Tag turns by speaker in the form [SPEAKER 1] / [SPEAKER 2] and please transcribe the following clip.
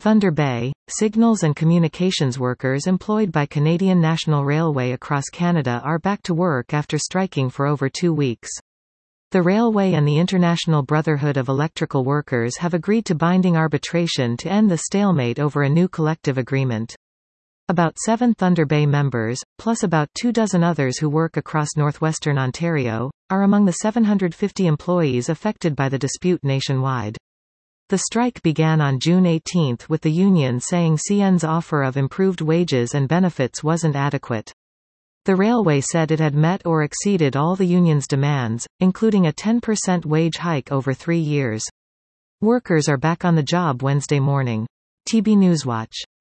[SPEAKER 1] Thunder Bay, signals and communications workers employed by Canadian National Railway across Canada are back to work after striking for over 2 weeks. The Railway and the International Brotherhood of Electrical Workers have agreed to binding arbitration to end the stalemate over a new collective agreement. About 7 Thunder Bay members, plus about 24 others who work across northwestern Ontario, are among the 750 employees affected by the dispute nationwide. The strike began on June 18 with the union saying CN's offer of improved wages and benefits wasn't adequate. The railway said it had met or exceeded all the union's demands, including a 10% wage hike over 3 years. Workers are back on the job Wednesday morning. TB Newswatch.